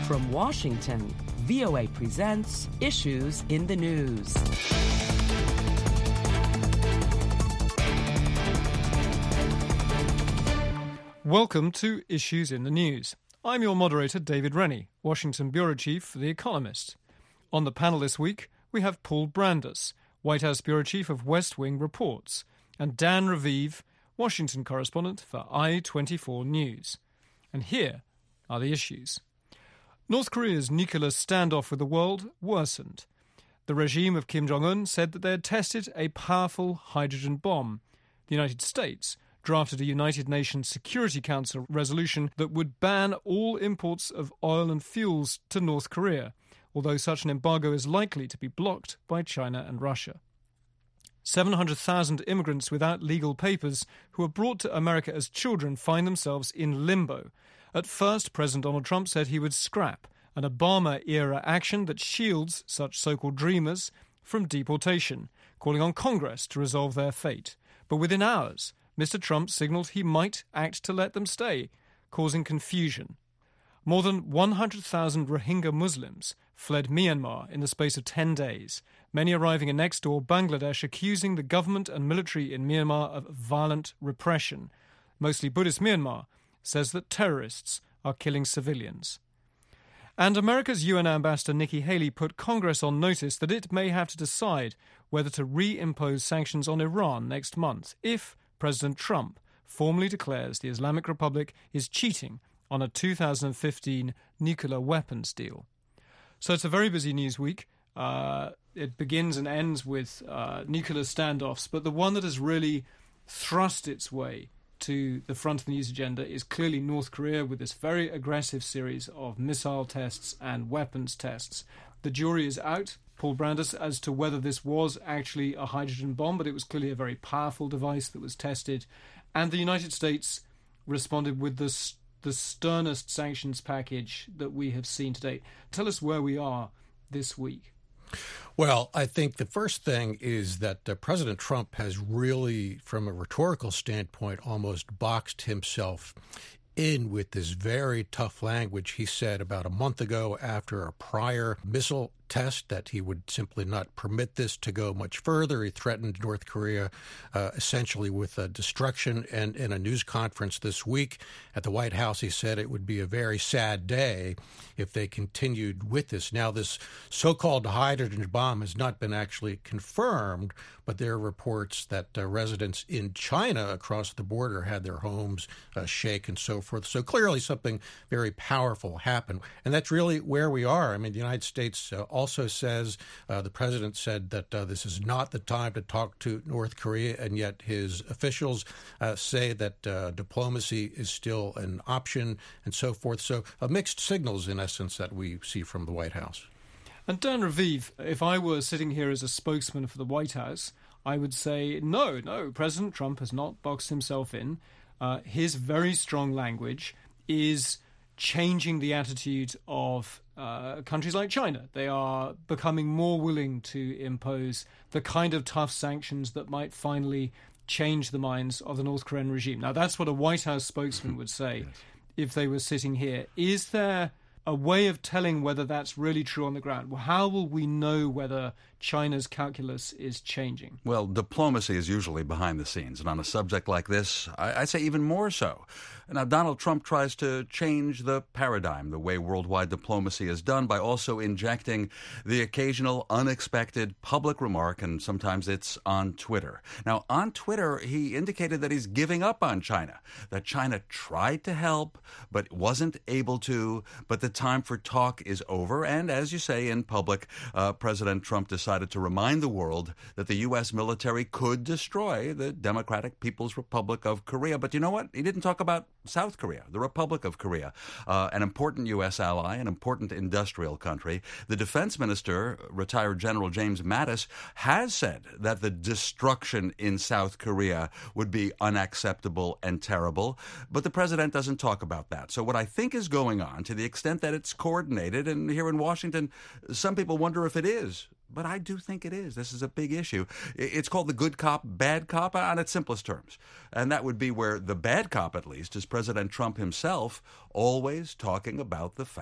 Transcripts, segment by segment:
From Washington, VOA presents Issues in the News. Welcome to Issues in the News. I'm your moderator, David Rennie, Washington Bureau Chief for The Economist. On the panel this week, we have Paul Brandus, White House Bureau Chief of West Wing Reports, and Dan Raviv, Washington correspondent for I-24 News. And here are the issues. North Korea's nuclear standoff with the world worsened. The regime of Kim Jong-un said that they had tested a powerful hydrogen bomb. The United States drafted a United Nations Security Council resolution that would ban all imports of oil and fuels to North Korea, although such an embargo is likely to be blocked by China and Russia. 700,000 immigrants without legal papers who were brought to America as children find themselves in limbo. At first, President Donald Trump said he would scrap an Obama-era action that shields such so-called dreamers from deportation, calling on Congress to resolve their fate. But within hours, Mr. Trump signalled he might act to let them stay, causing confusion. More than 100,000 Rohingya Muslims fled Myanmar in the space of 10 days, many arriving in next-door Bangladesh, accusing the government and military in Myanmar of violent repression. Mostly Buddhist Myanmar says that terrorists are killing civilians. And America's UN ambassador Nikki Haley put Congress on notice that it may have to decide whether to reimpose sanctions on Iran next month if President Trump formally declares the Islamic Republic is cheating on a 2015 nuclear weapons deal. So it's a very busy news week. It begins and ends with nuclear standoffs, but the one that has really thrust its way to the front of the news agenda is clearly North Korea, with this very aggressive series of missile tests and weapons tests. The jury is out, Paul Brandus, as to whether this was actually a hydrogen bomb, but it was clearly a very powerful device that was tested. And the United States responded with the sternest sanctions package that we have seen to date. Tell us where we are this week. Well, I think the first thing is that President Trump has really, from a rhetorical standpoint, almost boxed himself in with this very tough language he said about a month ago after a prior missile test that he would simply not permit this to go much further. He threatened North Korea essentially with destruction. And in a news conference this week at the White House, he said it would be a very sad day if they continued with this. Now, this so-called hydrogen bomb has not been actually confirmed, but there are reports that residents in China across the border had their homes shake and so forth. So clearly something very powerful happened. And that's really where we are. I mean, the United States also says, the president said that this is not the time to talk to North Korea, and yet his officials say that diplomacy is still an option and so forth. So mixed signals, in essence, that we see from the White House. And Dan Raviv, if I were sitting here as a spokesman for the White House, I would say, no, President Trump has not boxed himself in. His very strong language is changing the attitude of countries like China. They are becoming more willing to impose the kind of tough sanctions that might finally change the minds of the North Korean regime. Now, that's what a White House spokesman would say if they were sitting here. Is there a way of telling whether that's really true on the ground? Well, how will we know whether China's calculus is changing? Well, diplomacy is usually behind the scenes, and on a subject like this, I'd say even more so. Now, Donald Trump tries to change the paradigm, the way worldwide diplomacy is done, by also injecting the occasional unexpected public remark, and sometimes it's on Twitter. Now, on Twitter, he indicated that he's giving up on China, that China tried to help, but wasn't able to, but the time for talk is over. And as you say, in public, President Trump decided to remind the world that the U.S. military could destroy the Democratic People's Republic of Korea. But you know what? He didn't talk about South Korea, the Republic of Korea, an important U.S. ally, an important industrial country. The defense minister, retired General James Mattis, has said that the destruction in South Korea would be unacceptable and terrible, but the president doesn't talk about that. So what I think is going on, to the extent that it's coordinated, and here in Washington, some people wonder if it is, but I do think it is. This is a big issue. It's called the good cop, bad cop on its simplest terms. And that would be where the bad cop, at least, is President Trump himself always talking about the fact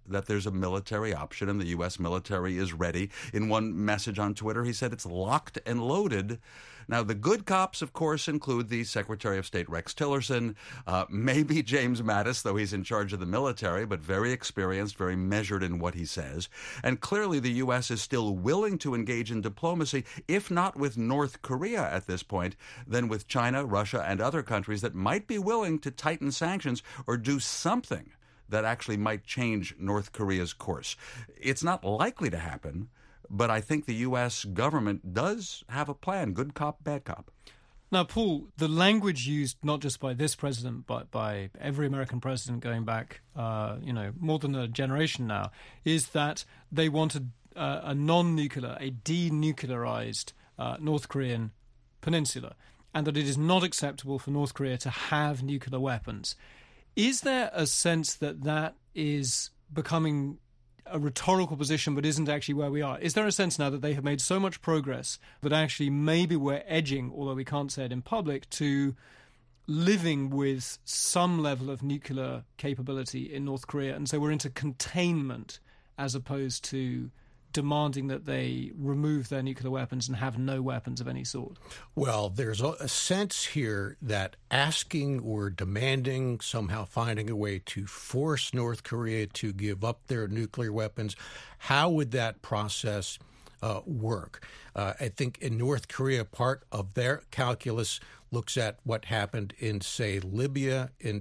that there's a military option and the U.S. military is ready. In one message on Twitter, he said it's locked and loaded. Now, the good cops, of course, include the Secretary of State Rex Tillerson, maybe James Mattis, though he's in charge of the military, but very experienced, very measured in what he says. And clearly the U.S. is still willing to engage in diplomacy, if not with North Korea at this point, then with China, Russia, and other countries that might be willing to tighten sanctions or do something that actually might change North Korea's course. It's not likely to happen, but I think the U.S. government does have a plan, good cop, bad cop. Now, Paul, the language used not just by this president, but by every American president going back, more than a generation now, is that they wanted a non-nuclear, a denuclearized North Korean peninsula, and that it is not acceptable for North Korea to have nuclear weapons. Is there a sense that that is becoming a rhetorical position but isn't actually where we are? Is there a sense now that they have made so much progress that actually maybe we're edging, although we can't say it in public, to living with some level of nuclear capability in North Korea, and so we're into containment as opposed to demanding that they remove their nuclear weapons and have no weapons of any sort? Well, there's a sense here that asking or demanding, somehow finding a way to force North Korea to give up their nuclear weapons, how would that process work? I think in North Korea, part of their calculus looks at what happened in, say, Libya in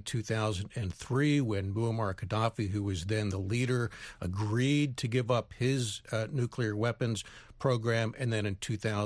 2003 when Muammar Gaddafi, who was then the leader, agreed to give up his nuclear weapons program. And then in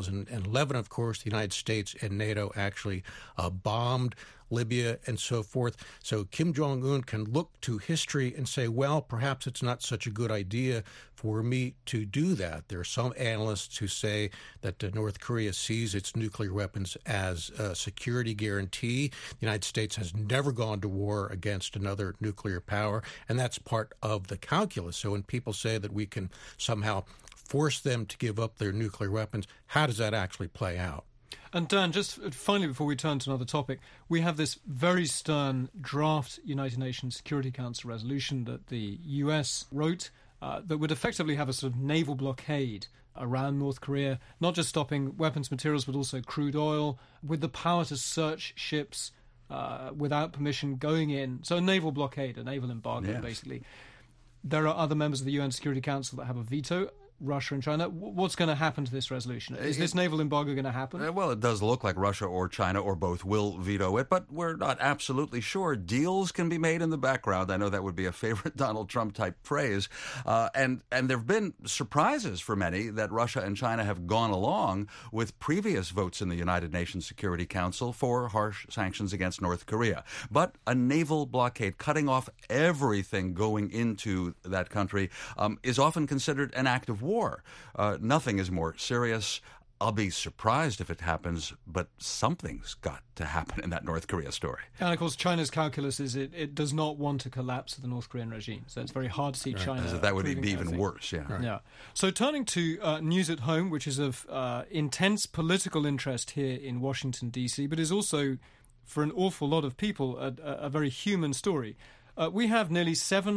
2011, of course, the United States and NATO actually bombed Libya and so forth. So Kim Jong-un can look to history and say, well, perhaps it's not such a good idea for me to do that. There are some analysts who say that North Korea sees its nuclear weapons as a security guarantee. The United States has never gone to war against another nuclear power, and that's part of the calculus. So when people say that we can somehow force them to give up their nuclear weapons, how does that actually play out? And Dan, just finally, before we turn to another topic, we have this very stern draft United Nations Security Council resolution that the US wrote that would effectively have a sort of naval blockade around North Korea, not just stopping weapons materials, but also crude oil, with the power to search ships without permission going in. So a naval blockade, a naval embargo, yes. Basically. There are other members of the UN Security Council that have a veto. Russia and China. What's going to happen to this resolution? Is this naval embargo going to happen? Well, it does look like Russia or China or both will veto it, but we're not absolutely sure. Deals can be made in the background. I know that would be a favorite Donald Trump-type phrase. And there have been surprises for many that Russia and China have gone along with previous votes in the United Nations Security Council for harsh sanctions against North Korea. But a naval blockade, cutting off everything going into that country, is often considered an act of war. Nothing is more serious. I'll be surprised if it happens, but something's got to happen in that North Korea story. And of course, China's calculus is it does not want to collapse the North Korean regime. So it's very hard to see China. That would be even worse, yeah. Right. Yeah. So turning to news at home, which is of intense political interest here in Washington, D.C., but is also, for an awful lot of people, a very human story. We have nearly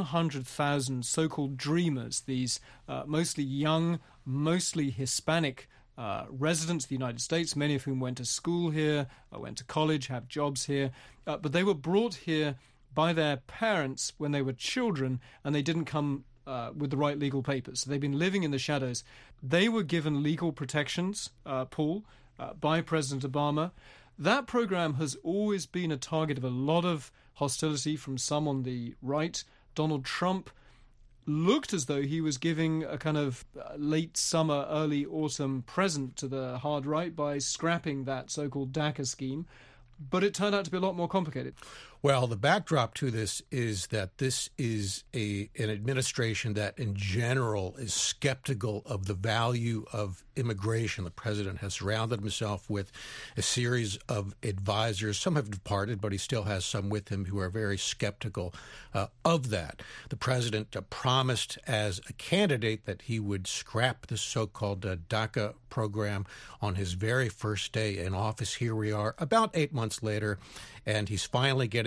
700,000 so-called dreamers, these mostly young, mostly Hispanic residents of the United States, many of whom went to school here, went to college, have jobs here. But they were brought here by their parents when they were children, and they didn't come with the right legal papers. So they've been living in the shadows. They were given legal protections, Paul, by President Obama. That program has always been a target of a lot of hostility from some on the right. Donald Trump looked as though he was giving a kind of late summer, early autumn present to the hard right by scrapping that so-called DACA scheme. But it turned out to be a lot more complicated. Well, the backdrop to this is that this is an administration that in general is skeptical of the value of immigration. The president has surrounded himself with a series of advisors. Some have departed, but he still has some with him who are very skeptical of that. The president promised as a candidate that he would scrap the so-called DACA program on his very first day in office. Here we are about 8 months later, and he's finally getting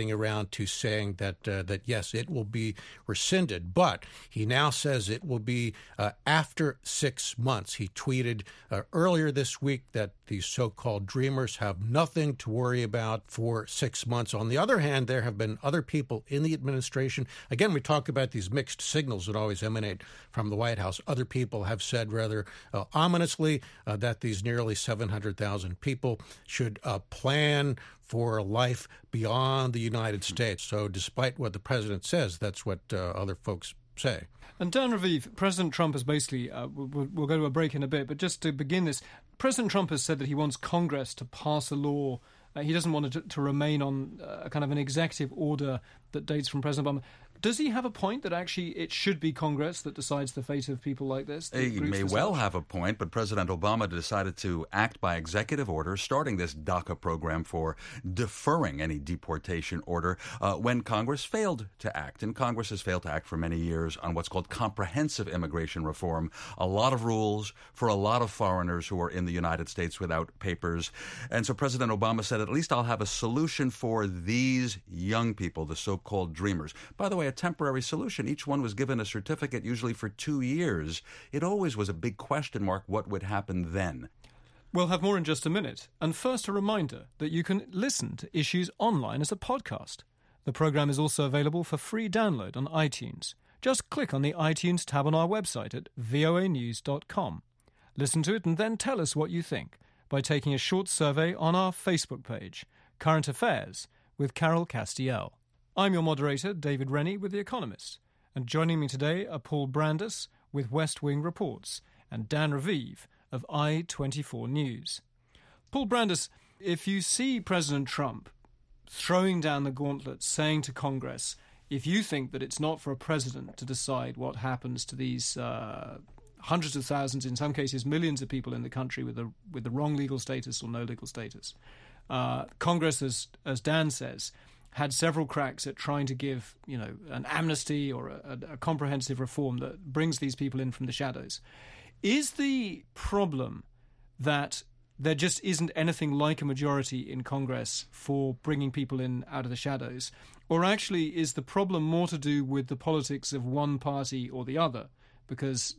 getting around to saying that yes, it will be rescinded. But he now says it will be after 6 months. He tweeted earlier this week that these so-called dreamers have nothing to worry about for 6 months. On the other hand, there have been other people in the administration. Again, we talk about these mixed signals that always emanate from the White House. Other people have said rather ominously that these nearly 700,000 people should plan for a life beyond the United States. So despite what the president says, that's what other folks say. And Dan Raviv, President Trump has basically, we'll go to a break in a bit, but just to begin this, President Trump has said that he wants Congress to pass a law. He doesn't want it to remain on a kind of an executive order that dates from President Obama. Does he have a point that actually it should be Congress that decides the fate of people like this? He may well have a point, but President Obama decided to act by executive order, starting this DACA program for deferring any deportation order when Congress failed to act. And Congress has failed to act for many years on what's called comprehensive immigration reform. A lot of rules for a lot of foreigners who are in the United States without papers. And so President Obama said, at least I'll have a solution for these young people, the so-called dreamers. By the way, a temporary solution. Each one was given a certificate, usually for 2 years. It always was a big question mark what would happen then. We'll have more in just a minute. And first, a reminder that you can listen to Issues online as a podcast. The program is also available for free download on iTunes. Just click on the iTunes tab on our website at voanews.com. Listen to it and then tell us what you think by taking a short survey on our Facebook page, Current Affairs, with Carol Castiel. I'm your moderator, David Rennie, with The Economist. And joining me today are Paul Brandus with West Wing Reports and Dan Raviv of I-24 News. Paul Brandus, if you see President Trump throwing down the gauntlet, saying to Congress, if you think that it's not for a president to decide what happens to these hundreds of thousands, in some cases millions of people in the country with the wrong legal status or no legal status, Congress, as Dan says, had several cracks at trying to give, an amnesty or a comprehensive reform that brings these people in from the shadows. Is the problem that there just isn't anything like a majority in Congress for bringing people in out of the shadows? Or actually is the problem more to do with the politics of one party or the other? Because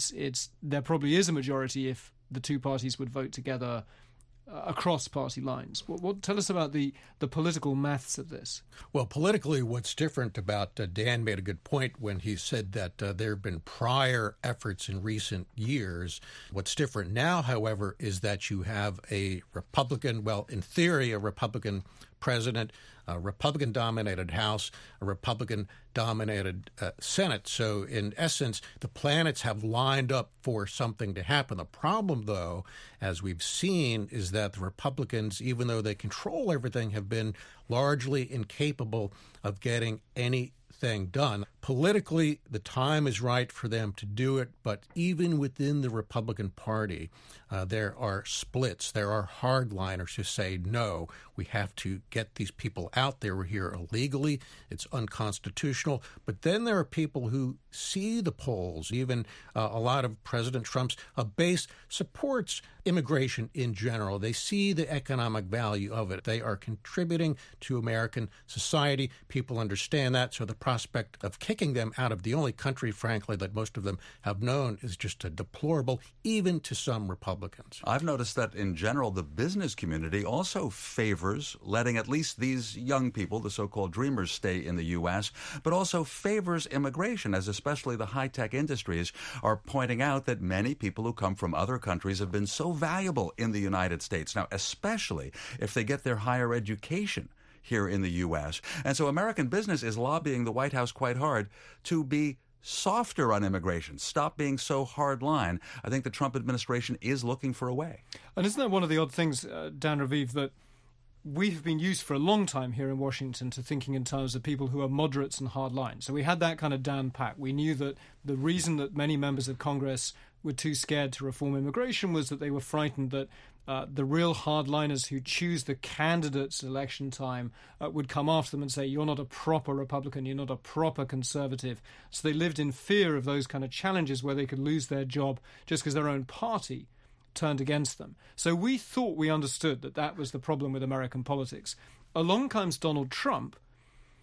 there probably is a majority if the two parties would vote together across party lines. Tell us about the political maths of this. Well, politically, what's different about Dan made a good point when he said that there have been prior efforts in recent years. What's different now, however, is that you have a Republican, well, in theory, a Republican president, a Republican-dominated House, a Republican-dominated Senate. So, in essence, the planets have lined up for something to happen. The problem, though, as we've seen, is that the Republicans, even though they control everything, have been largely incapable of getting anything done. Politically, the time is right for them to do it, but even within the Republican Party, there are splits. There are hardliners who say, no, we have to get these people out. They were here illegally. It's unconstitutional. But then there are people who see the polls. Even a lot of President Trump's base supports immigration in general. They see the economic value of it. They are contributing to American society. People understand that. So the prospect of kicking them out of the only country, frankly, that most of them have known is just deplorable, even to some Republicans. I've noticed that in general, the business community also favors letting at least these young people, the so-called dreamers, stay in the U.S., but also favors immigration, as especially the high-tech industries are pointing out that many people who come from other countries have been so valuable in the United States. Now, especially if they get their higher education here in the U.S. And so American business is lobbying the White House quite hard to be softer on immigration, stop being so hard line. I think the Trump administration is looking for a way. And isn't that one of the odd things, Dan Raviv, that we've been used for a long time here in Washington to thinking in terms of people who are moderates and hard line. So we had that kind of down pat. We knew that the reason that many members of Congress were too scared to reform immigration was that they were frightened that the real hardliners who choose the candidates at election time would come after them and say, you're not a proper Republican, you're not a proper conservative. So they lived in fear of those kind of challenges where they could lose their job just because their own party turned against them. So we thought we understood that that was the problem with American politics. Along comes Donald Trump,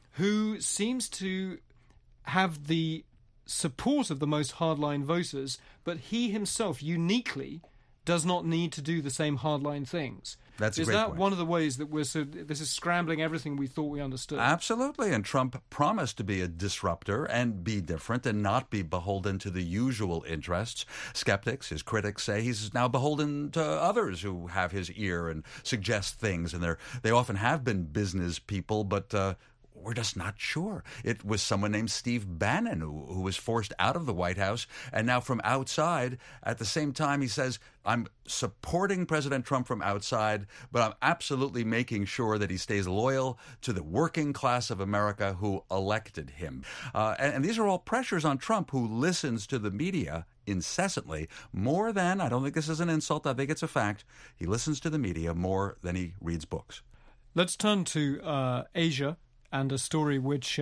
who seems to have the support of the most hardline voters, but he himself uniquely does not need to do the same hardline things. That's a Is great that point. one of the ways that this is scrambling everything we thought we understood? Absolutely. And Trump promised to be a disruptor and be different and not be beholden to the usual interests. Skeptics, his critics, say he's now beholden to others who have his ear and suggest things. And they often have been business people, but we're just not sure. It was someone named Steve Bannon who was forced out of the White House, and now from outside. At the same time, he says, I'm supporting President Trump from outside, but I'm absolutely making sure that he stays loyal to the working class of America who elected him. And these are all pressures on Trump, who listens to the media incessantly, more than, I don't think this is an insult, I think it's a fact, he listens to the media more than he reads books. Let's turn to Asia, and a story which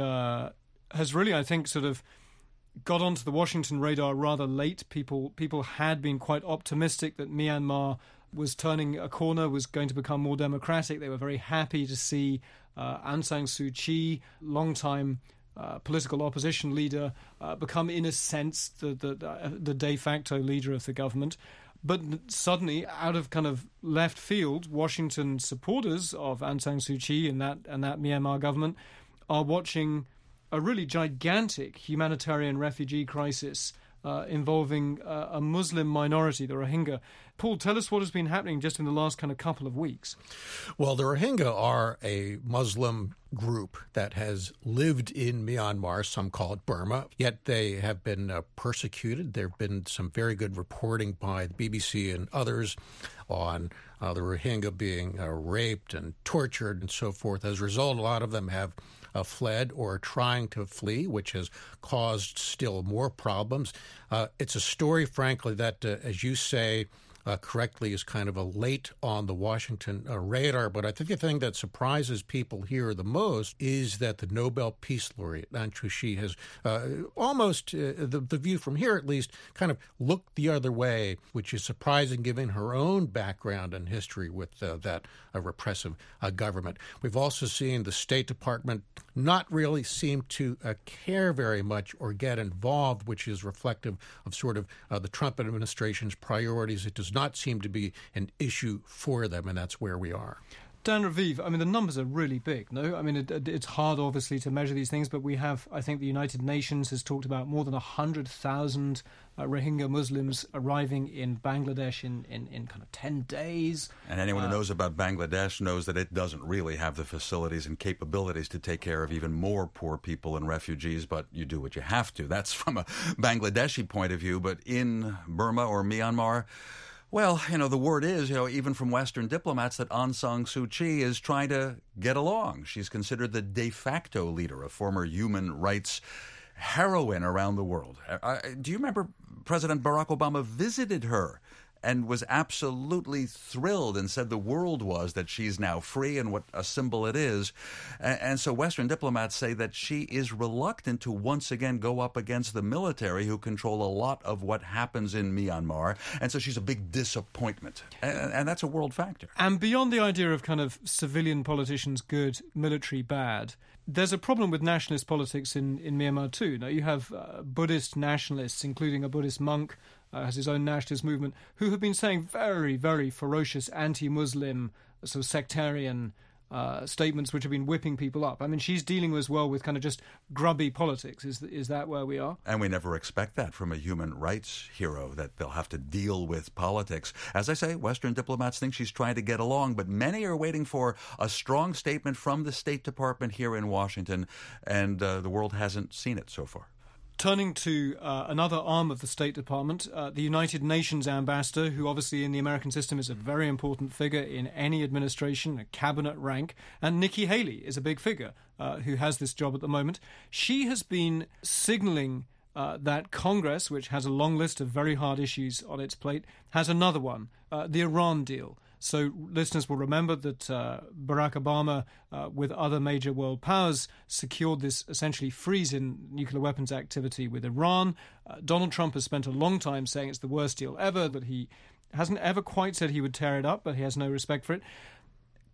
has really, I think, sort of got onto the Washington radar rather late. People had been quite optimistic that Myanmar was turning a corner, was going to become more democratic. They were very happy to see Aung San Suu Kyi, long-time political opposition leader, become, in a sense, the de facto leader of the government. But suddenly, out of kind of left field, Washington supporters of Aung San Suu Kyi and that Myanmar government are watching a really gigantic humanitarian refugee crisis involving a Muslim minority, the Rohingya. Paul, tell us what has been happening just in the last kind of couple of weeks. Well, the Rohingya are a Muslim group that has lived in Myanmar. Some call it Burma, yet they have been persecuted. There have been some very good reporting by the BBC and others on the Rohingya being raped and tortured and so forth. As a result, a lot of them have fled or are trying to flee, which has caused still more problems. It's a story, frankly, that, as you say, correctly, is kind of a late on the Washington radar. But I think the thing that surprises people here the most is that the Nobel Peace Laureate, Aung San Suu Kyi, has almost, the view from here at least, kind of looked the other way, which is surprising given her own background and history with that repressive government. We've also seen the State Department not really seem to care very much or get involved, which is reflective of sort of the Trump administration's priorities. It does not seem to be an issue for them, and that's where we are. Dan Raviv, I mean, the numbers are really big, no? I mean, it's hard, obviously, to measure these things, but we have, I think the United Nations has talked about more than 100,000 Rohingya Muslims arriving in Bangladesh in kind of 10 days. And anyone who knows about Bangladesh knows that it doesn't really have the facilities and capabilities to take care of even more poor people and refugees, but you do what you have to. That's from a Bangladeshi point of view, but in Burma or Myanmar, well, the word is, even from Western diplomats, that Aung San Suu Kyi is trying to get along. She's considered the de facto leader, a former human rights heroine around the world. Do you remember President Barack Obama visited her and was absolutely thrilled and said the world was that she's now free and what a symbol it is. And so Western diplomats say that she is reluctant to once again go up against the military who control a lot of what happens in Myanmar. And so she's a big disappointment. And that's a world factor. And beyond the idea of kind of civilian politicians good, military bad, there's a problem with nationalist politics in Myanmar too. Now, you have Buddhist nationalists, including a Buddhist monk, has his own nationalist movement, who have been saying very, very ferocious anti-Muslim, sort of sectarian statements which have been whipping people up. I mean, she's dealing as well with kind of just grubby politics. Is that where we are? And we never expect that from a human rights hero, that they'll have to deal with politics. As I say, Western diplomats think she's trying to get along, but many are waiting for a strong statement from the State Department here in Washington, and the world hasn't seen it so far. Turning to another arm of the State Department, the United Nations ambassador, who obviously in the American system is a very important figure in any administration, a cabinet rank, and Nikki Haley is a big figure who has this job at the moment. She has been signaling that Congress, which has a long list of very hard issues on its plate, has another one, the Iran deal. So listeners will remember that Barack Obama, with other major world powers, secured this essentially freeze in nuclear weapons activity with Iran. Donald Trump has spent a long time saying it's the worst deal ever, that he hasn't ever quite said he would tear it up, but he has no respect for it.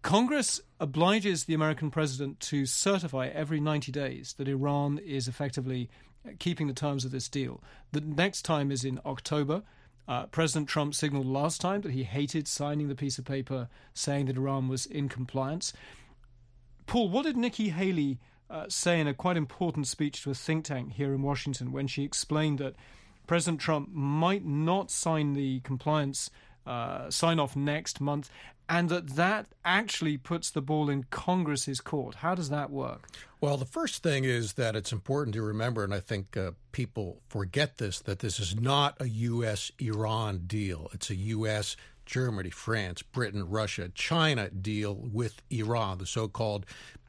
Congress obliges the American president to certify every 90 days that Iran is effectively keeping the terms of this deal. The next time is in October. President Trump signaled last time that he hated signing the piece of paper saying that Iran was in compliance. Paul, what did Nikki Haley say in a quite important speech to a think tank here in Washington when she explained that President Trump might not sign the compliance sign-off next month, and that actually puts the ball in Congress's court? How does that work? Well, the first thing is that it's important to remember, and I think people forget this, that this is not a U.S.-Iran deal. It's a U.S., Germany, France, Britain, Russia, China deal with Iran, the so-called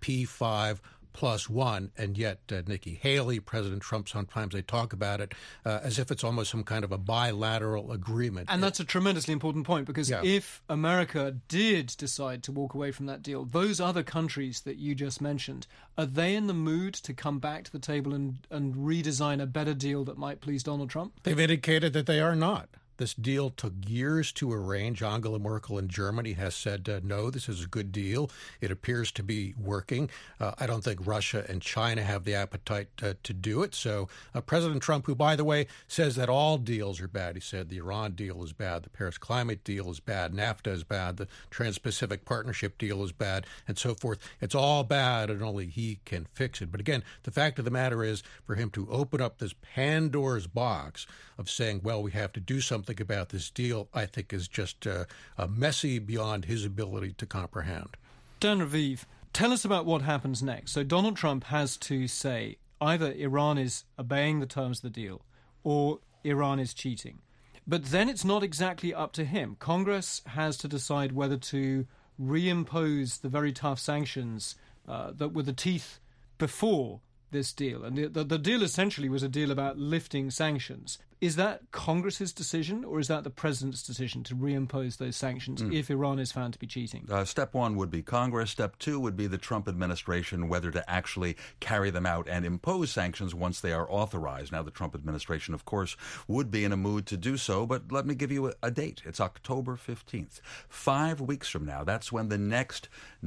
P5+1, and yet Nikki Haley, President Trump, sometimes they talk about it as if it's almost some kind of a bilateral agreement. And that's a tremendously important point, because if America did decide to walk away from that deal, those other countries that you just mentioned, are they in the mood to come back to the table and redesign a better deal that might please Donald Trump? They've indicated that they are not. This deal took years to arrange. Angela Merkel in Germany has said, no, this is a good deal. It appears to be working. I don't think Russia and China have the appetite to do it. So President Trump, who, by the way, says that all deals are bad. He said the Iran deal is bad, the Paris climate deal is bad, NAFTA is bad, the Trans-Pacific Partnership deal is bad, and so forth. It's all bad, and only he can fix it. But again, the fact of the matter is, for him to open up this Pandora's box of saying, well, we have to do something about this deal, I think is just messy beyond his ability to comprehend. Dan Raviv, tell us about what happens next. So Donald Trump has to say either Iran is obeying the terms of the deal or Iran is cheating. But then it's not exactly up to him. Congress has to decide whether to reimpose the very tough sanctions that were the teeth before this deal. And the deal essentially was a deal about lifting sanctions. Is that Congress's decision, or is that the president's decision to reimpose those sanctions if Iran is found to be cheating? Step one would be Congress. Step two would be the Trump administration, whether to actually carry them out and impose sanctions once they are authorized. Now, the Trump administration, of course, would be in a mood to do so, but let me give you a date. It's October 15th. 5 weeks from now, that's when the next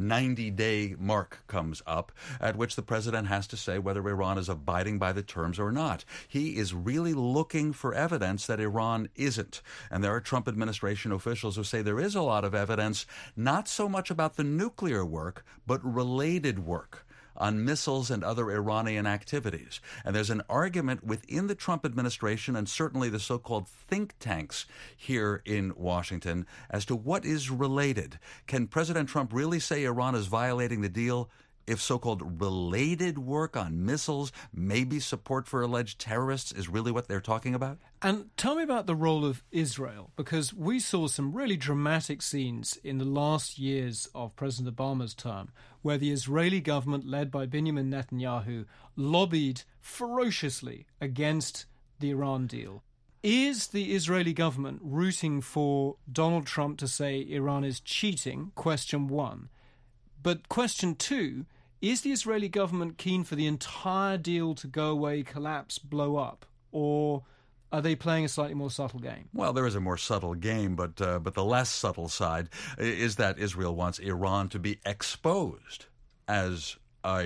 90-day mark comes up, at which the president has to say whether Iran is abiding by the terms or not. He is really looking for evidence that Iran isn't. And there are Trump administration officials who say there is a lot of evidence, not so much about the nuclear work, but related work on missiles and other Iranian activities. And there's an argument within the Trump administration and certainly the so-called think tanks here in Washington as to what is related. Can President Trump really say Iran is violating the deal if so-called related work on missiles, maybe support for alleged terrorists, is really what they're talking about? And tell me about the role of Israel, because we saw some really dramatic scenes in the last years of President Obama's term, where the Israeli government, led by Benjamin Netanyahu, lobbied ferociously against the Iran deal. Is the Israeli government rooting for Donald Trump to say Iran is cheating? Question one. But question two, is the Israeli government keen for the entire deal to go away, collapse, blow up? Or are they playing a slightly more subtle game? Well, there is a more subtle game, but the less subtle side is that Israel wants Iran to be exposed as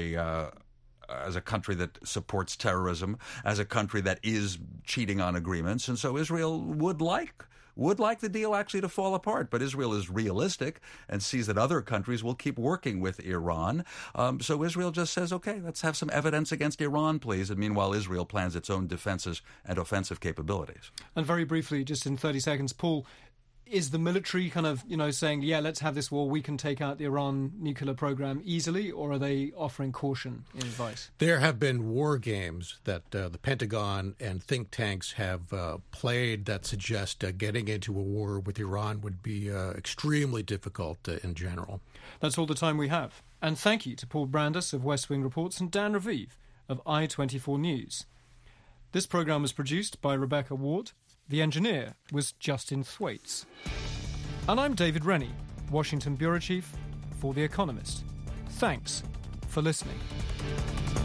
a country that supports terrorism, as a country that is cheating on agreements. And so Israel would like the deal actually to fall apart. But Israel is realistic and sees that other countries will keep working with Iran. So Israel just says, okay, let's have some evidence against Iran, please. And meanwhile, Israel plans its own defenses and offensive capabilities. And very briefly, just in 30 seconds, Paul, is the military kind of, saying, yeah, let's have this war, we can take out the Iran nuclear program easily, or are they offering caution in advice? There have been war games that the Pentagon and think tanks have played that suggest getting into a war with Iran would be extremely difficult in general. That's all the time we have. And thank you to Paul Brandus of West Wing Reports and Dan Raviv of I24 News. This program was produced by Rebecca Ward. The engineer was Justin Thwaites. And I'm David Rennie, Washington Bureau Chief for The Economist. Thanks for listening.